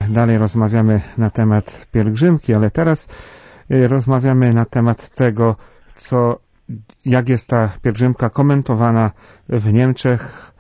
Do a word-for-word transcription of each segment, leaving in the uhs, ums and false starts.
Dalej rozmawiamy na temat pielgrzymki, ale teraz rozmawiamy na temat tego, co, jak jest ta pielgrzymka komentowana w Niemczech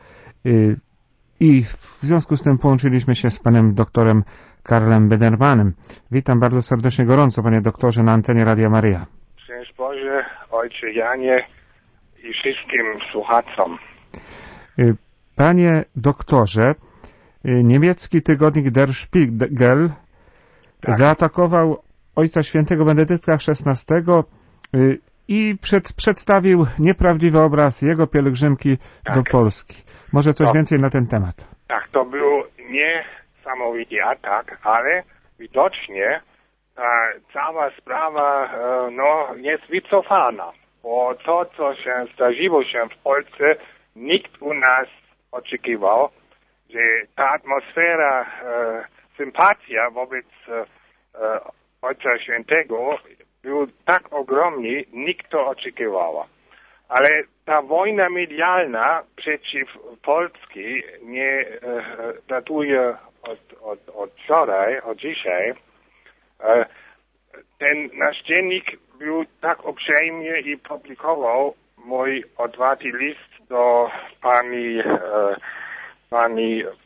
i w związku z tym połączyliśmy się z panem doktorem Karlem Bedermanem. Witam bardzo serdecznie, gorąco, panie doktorze, na antenie Radia Maryja. Szczęść Boże, ojcze Janie i wszystkim słuchaczom. Panie doktorze, niemiecki tygodnik Der Spiegel tak. zaatakował Ojca Świętego Benedykta szesnastego i przed, przedstawił nieprawdziwy obraz jego pielgrzymki tak. do Polski. Może coś to, więcej na ten temat? Tak, to był niesamowity atak, ale widocznie ta cała sprawa no, jest wycofana, bo to, co się zdarzyło się w Polsce, nikt u nas oczekiwał, że ta atmosfera, e, sympatia wobec e, Ojca Świętego był tak ogromny, nikt to oczekiwał. Ale ta wojna medialna przeciw Polski nie e, datuje od, od, od wczoraj, od dzisiaj. E, ten nasz dziennik był tak uprzejmy i publikował mój otwarty list do pani, e, pani e,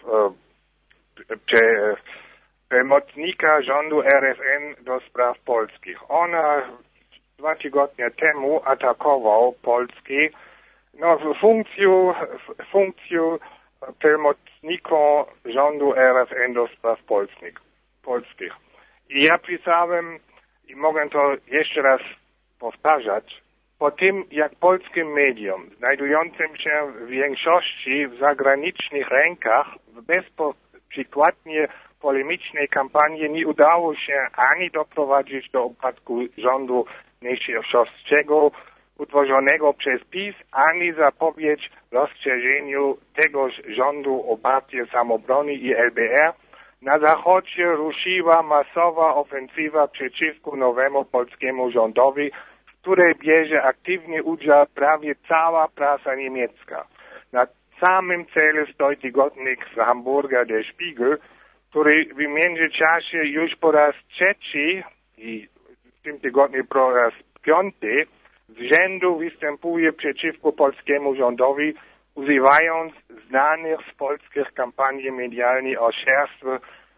pre, pełnomocnika rządu R F N do spraw polskich. Ona dwa tygodnie temu atakował Polski no, w funkcję, w funkcję pełnomocnika rządu R F N do spraw polskich. polskich. I ja pisałem, i mogę to jeszcze raz powtarzać, po tym, jak polskim medium, znajdującym się w większości w zagranicznych rękach, w bezprzykładnie polemicznej kampanii nie udało się ani doprowadzić do upadku rządu Niesioszowskiego utworzonego przez PiS, ani zapowiedzieć rozszerzeniu tegoż rządu o partię Samobrony i L B R. Na Zachodzie ruszyła masowa ofensywa przeciwko nowemu polskiemu rządowi, w której bierze aktywny udział prawie cała prasa niemiecka. Na samym celu stoi tygodnik z Hamburga Der Spiegel, który w międzyczasie już po raz trzeci i w tym tygodniu po raz piąty z rzędu występuje przeciwko polskiemu rządowi, używając znanych z polskich kampanii medialnych oszczerstw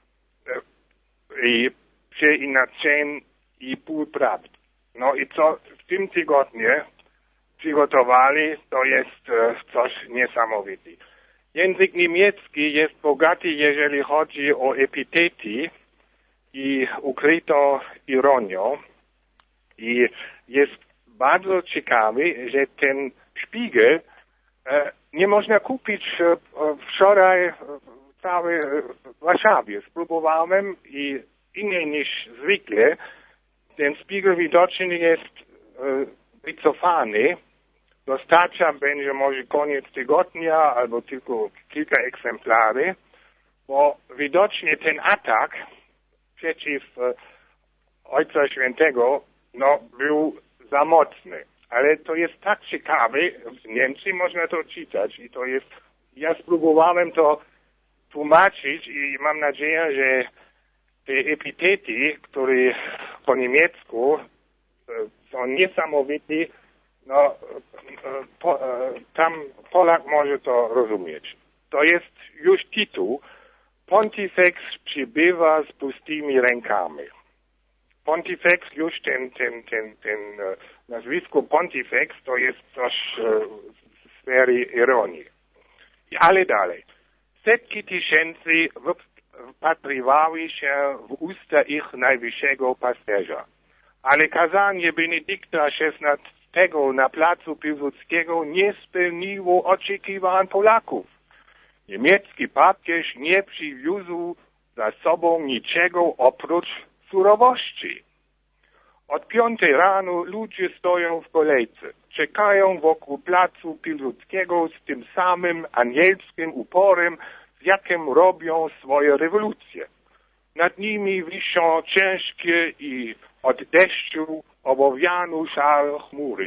i przeinaczeń i półprawd. No i co w tym tygodniu przygotowali, to jest coś niesamowitego. Język niemiecki jest bogaty, jeżeli chodzi o epitety i ukrytą ironię. I jest bardzo ciekawy, że ten Spiegel e, nie można kupić e, wczoraj w całej Warszawie. Spróbowałem i inny niż zwykle. Ten Spiegel widocznie jest e, wycofany. Dostarcza będzie może koniec tygodnia albo tylko kilka egzemplarzy, bo widocznie ten atak przeciw e, Ojca Świętego no, był za mocny. Ale to jest tak ciekawe, w Niemczech można to czytać i to jest, ja spróbowałem to tłumaczyć i mam nadzieję, że te epitety, które po niemiecku e, są niesamowite, no, po, tam Polak może to rozumieć. To jest już tytuł. Pontifex przybywa z pustymi rękami. Pontifex, już ten, ten, ten, ten nazwisko Pontifex to jest coś w sfery ironii. Ale dalej. Setki tysięcy wpatrywały się w usta ich najwyższego pasterza. Ale kazanie Benedykta szesnastego na placu Piłsudskiego nie spełniło oczekiwań Polaków. Niemiecki papież nie przywiózł za sobą niczego oprócz surowości. Od piątej rano ludzie stoją w kolejce, czekają wokół placu Piłsudskiego z tym samym anielskim uporem, z jakim robią swoje rewolucje. Nad nimi wiszą ciężkie i od deszczu obowiane szare chmury.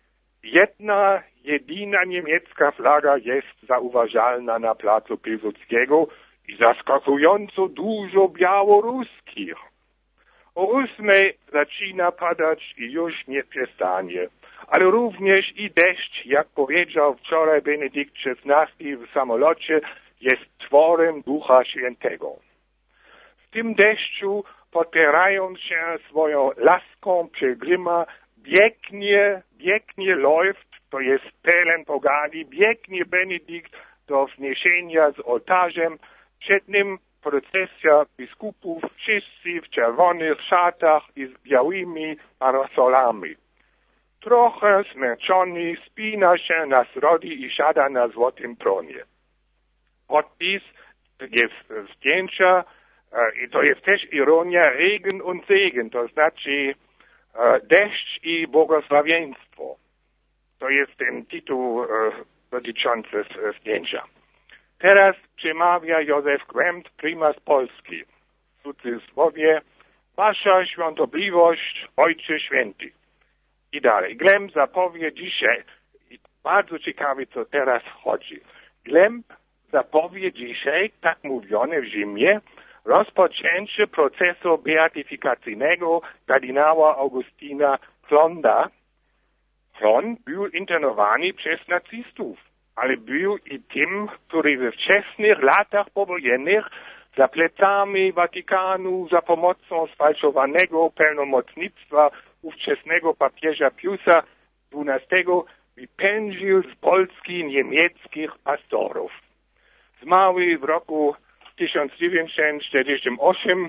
Jedna, jedyna niemiecka flaga jest zauważalna na placu Piłsudskiego i zaskakująco dużo białoruskich. O ósmej zaczyna padać i już nie przestanie. Ale również i deszcz, jak powiedział wczoraj Benedykt szesnasty w samolocie, jest tworem Ducha Świętego. W tym deszczu, podpierając się swoją laską pielgrzyma, biegnie, biegnie läuft, to jest pełen pogani, biegnie Benedykt do wniesienia z ołtarzem, przed nim procesja biskupów, wszyscy w czerwonych szatach i z białymi parasolami. Trochę zmęczony spina się na srody i siada na złotym tronie. Podpis jest zdjęcia i to jest też ironia Regen und Segen, to znaczy deszcz i błogosławieństwo. To jest ten tytuł dotyczący zdjęcia. Teraz przemawia Józef Głęb, prymas Polski. W cudzysłowie, wasza świątobliwość, Ojcze Święty. I dalej. Głęb zapowie dzisiaj, i bardzo ciekawe, co teraz chodzi. Głęb zapowie dzisiaj, tak mówione w Rzymie, rozpoczęcie procesu beatyfikacyjnego kardynała Augustyna Hlonda. Hlond był internowany przez nacystów, ale był i tym, który we wczesnych latach powojennych za plecami Watykanu za pomocą sfałszowanego pełnomocnictwa ówczesnego papieża Piusa dwunastego wypędził z Polski niemieckich pastorów. Zmarły w roku tysiąc dziewięćset czterdziestym ósmym.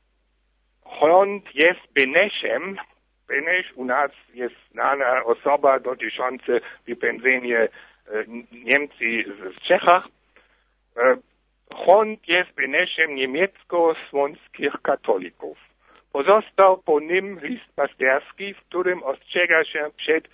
Hlond jest Beneszem. Benesz u nas jest znana osoba dotycząca wypędzenia e, Niemcy z Czechach. E, Hlond jest Beneszem niemiecko-słonskich katolików. Pozostał po nim list pasterski, w którym ostrzega się przed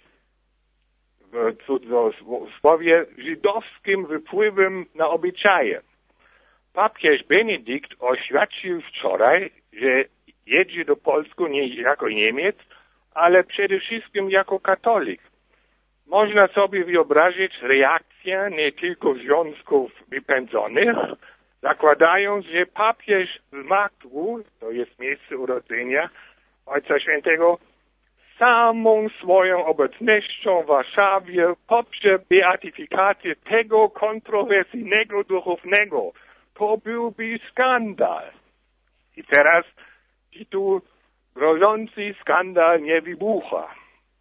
w cudzysłowie żydowskim wypływem na obyczaje. Papież Benedykt oświadczył wczoraj, że jedzie do Polski nie jako Niemiec, ale przede wszystkim jako katolik. Można sobie wyobrazić reakcję nie tylko związków wypędzonych, zakładając, że papież z Magdru, to jest miejsce urodzenia Ojca Świętego, samą swoją obecnością w Warszawie poprze beatyfikację tego kontrowersyjnego duchownego. To byłby skandal. I teraz tytuł grożący skandal nie wybucha.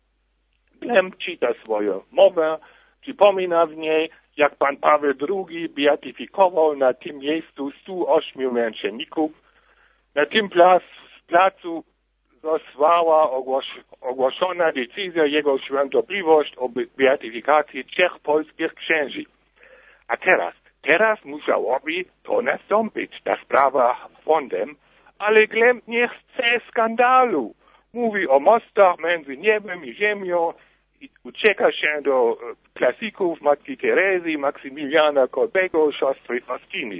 Głęb czyta swoją mowę, przypomina w niej, jak pan Paweł drugi beatyfikował na tym miejscu stu ośmiu męczenników. Na tym plac, placu została ogłos ogłoszona decyzja Jego Świątobliwość o beatyfikacji trzech polskich księży. A teraz, teraz musiałoby to nastąpić, ta sprawa fondem, ale Głęb nie chce skandalu. Mówi o mostach między niebem i ziemią i ucieka się do klasyków Matki Terezy, Maksymiliana Kolbego, siostry Faustiny.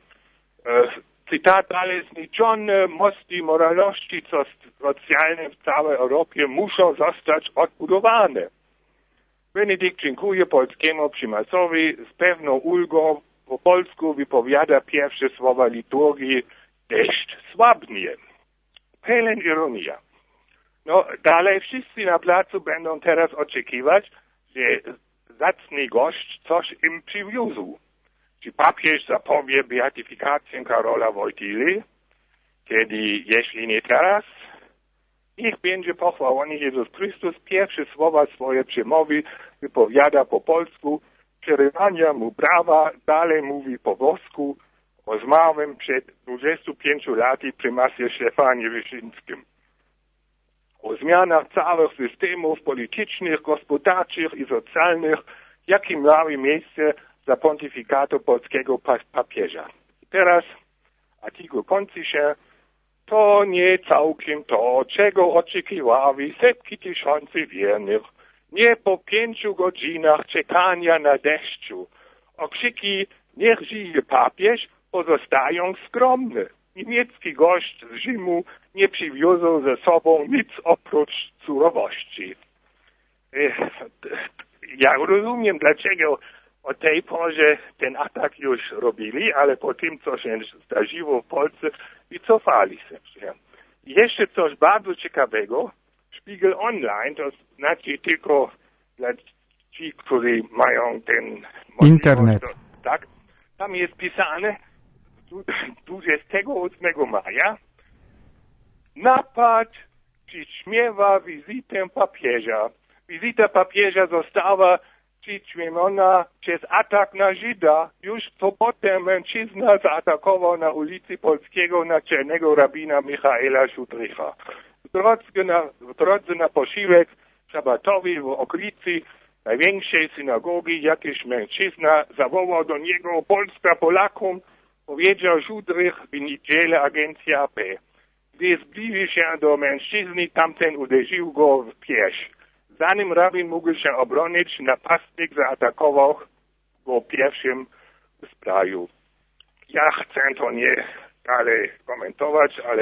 Cytat dalej: zniszczone mosty moralności socjalne w całej Europie muszą zostać odbudowane. Benedykt dziękuje polskiemu prymasowi, z pewną ulgą po polsku wypowiada pierwsze słowa liturgii: deszcz słabnie. Pełen ironia. No, dalej wszyscy na placu będą teraz oczekiwać, że zacny gość coś im przywiózł. Czy papież zapowie beatyfikację Karola Wojtyły? Kiedy, jeśli nie teraz, niech będzie pochwalony Jezus Chrystus. Pierwsze słowa swojej przemowy wypowiada po polsku, przerywania mu brawa, dalej mówi po włosku o zmarłym przed dwudziestu pięciu laty prymasie Stefanie Wyszyńskim. O zmianach całych systemów politycznych, gospodarczych i socjalnych, jakie miały miejsce za pontyfikatu polskiego papieża. Teraz artykuł kończy się: to nie całkiem to, czego oczekiwały setki tysięcy wiernych. Nie po pięciu godzinach czekania na deszczu. Okrzyki niech żyje papież pozostają skromne. Niemiecki gość z Rzymu nie przywiózł ze sobą nic oprócz surowości. Ja rozumiem, dlaczego od tej porze ten atak już robili, ale po tym, co się zdarzyło w Polsce, wycofali się. I jeszcze coś bardzo ciekawego, Spiegel Online, to znaczy tylko dla ci, którzy mają ten... Internet. To, tak, tam jest pisane dwudziestego ósmego maja napad przyćmiewa wizytę papieża. Wizyta papieża została przyćmiona przez atak na Żyda. Już w sobotę mężczyzna zaatakował na ulicy Polskiego naczelnego rabina Michaela Szudrycha. W drodze na, w drodze na posiłek szabatowy w okolicy największej synagogi jakiś mężczyzna zawołał do niego Polska Polakom, powiedział Szudrych w niedzielę agencja A P. Gdy zbliżył się do mężczyzny, tamten uderzył go w pierś. Zanim rabin mógł się obronić, napastnik zaatakował go pierwszym w spraju. Ja chcę to nie dalej komentować, ale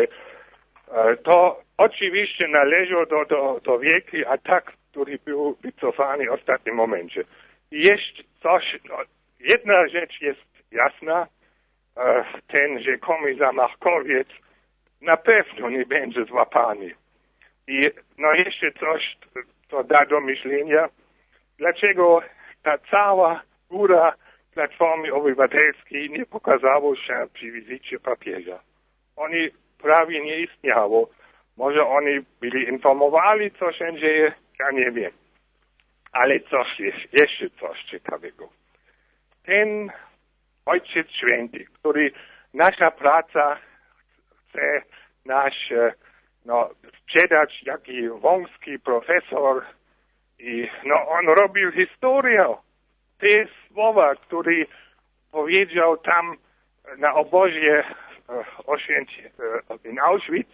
e, to oczywiście należało do, do, do wielki atak, który był wycofany w ostatnim momencie. I jeszcze coś, no, jedna rzecz jest jasna, e, ten rzekomy zamachkowiec na pewno nie będzie złapany. I no jeszcze coś, co da do myślenia, dlaczego ta cała góra Platformy Obywatelskiej nie pokazało się przy wizycie papieża. Oni prawie nie istniało. Może oni byli informowani, co się dzieje, ja nie wiem. Ale coś jest, jeszcze coś ciekawego. Ten Ojciec Święty, który nasza praca chce nasz no, sprzedać jaki wąski profesor i no on robił historię. Te słowa, które powiedział tam na obozie Oświęci in Auschwitz,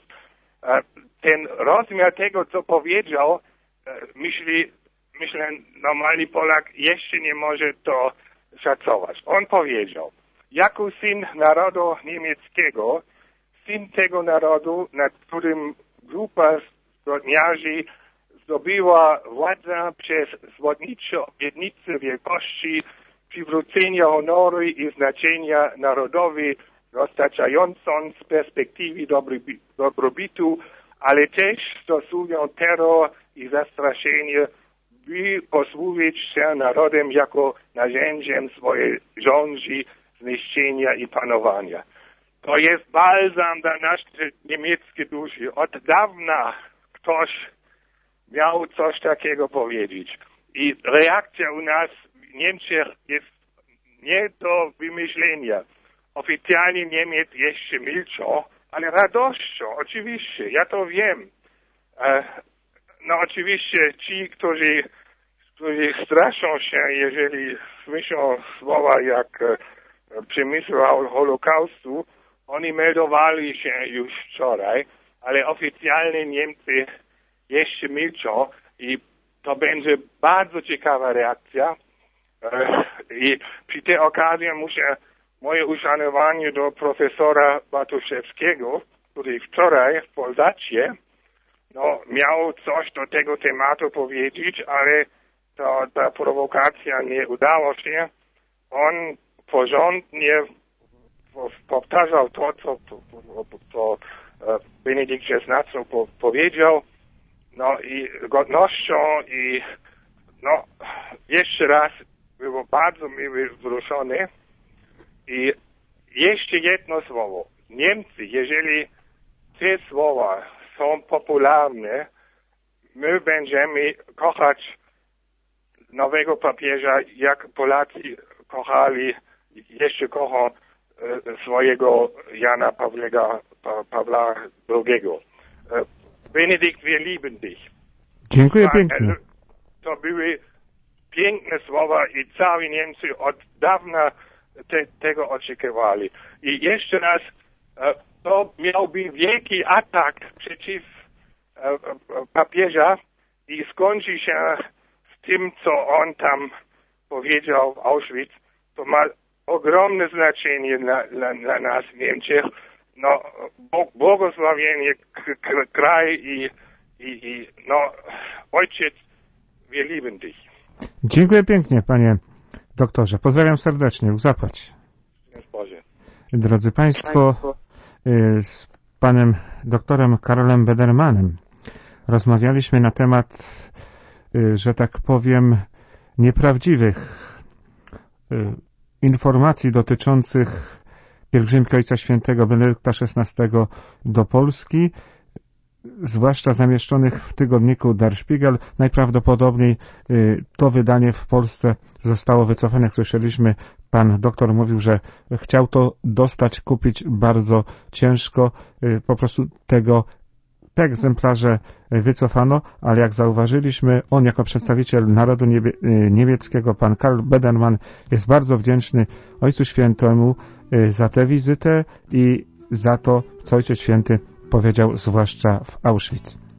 ten rozmiar tego, co powiedział, myśli, myślę, normalny Polak jeszcze nie może to szacować. On powiedział, jako syn narodu niemieckiego, syn tego narodu, nad którym grupa zbrodniarzy zdobyła władzę przez zwodnicze obietnice wielkości, przywrócenia honoru i znaczenia narodowi, roztaczającą z perspektywy dobrobytu, ale też stosują terror i zastraszenie, by posłużyć się narodem jako narzędziem swojej rządzi, zniszczenia i panowania. To jest balsam dla naszej niemieckiej duszy. Od dawna ktoś miał coś takiego powiedzieć. I reakcja u nas w Niemczech jest nie do wymyślenia. Oficjalnie Niemiec jeszcze milczą, ale radością, oczywiście, ja to wiem. E, no oczywiście ci, którzy, którzy straszą się, jeżeli słyszą słowa jak e, przemysł Holokaustu, oni meldowali się już wczoraj, ale oficjalnie Niemcy jeszcze milczą i to będzie bardzo ciekawa reakcja. E, I przy tej okazji muszę moje uszanowanie do profesora Bartoszewskiego, który wczoraj w Polsacie no, miał coś do tego tematu powiedzieć, ale to, ta prowokacja nie udała się. On porządnie powtarzał to, co, co, co Benedykt szesnasty powiedział, no i godnością i no jeszcze raz było bardzo miły wzruszony. I jeszcze jedno słowo. Niemcy, jeżeli te słowa są popularne, my będziemy kochać nowego papieża, jak Polacy kochali, jeszcze kochą e, swojego Jana Pawlega, pa, Pawła drugiego. E, Benedykt, wir lieben dich. Dziękuję pięknie. To były piękne słowa i cały Niemcy od dawna Te, tego oczekiwali. I jeszcze raz, to miałby wielki atak przeciw papieża i skończy się z tym, co on tam powiedział w Auschwitz. To ma ogromne znaczenie dla, dla, dla nas w Niemczech. No, błogosławienie kraj i, i, i no, ojciec, wir lieben dich. Dziękuję pięknie, panie Doktorze, pozdrawiam serdecznie, Bóg zapłać. Boże. Drodzy Państwo, z panem doktorem Karolem Bedermanem rozmawialiśmy na temat, że tak powiem, nieprawdziwych informacji dotyczących pielgrzymki Ojca Świętego Benedykta szesnastego do Polski, zwłaszcza zamieszczonych w tygodniku Der Spiegel. Najprawdopodobniej to wydanie w Polsce zostało wycofane. Jak słyszeliśmy, pan doktor mówił, że chciał to dostać, kupić bardzo ciężko. Po prostu tego te egzemplarze wycofano, ale jak zauważyliśmy, on jako przedstawiciel narodu niebie, niemieckiego, pan Karl Bederman, jest bardzo wdzięczny Ojcu Świętemu za tę wizytę i za to, co Ojciec Święty powiedział, zwłaszcza w Auschwitz.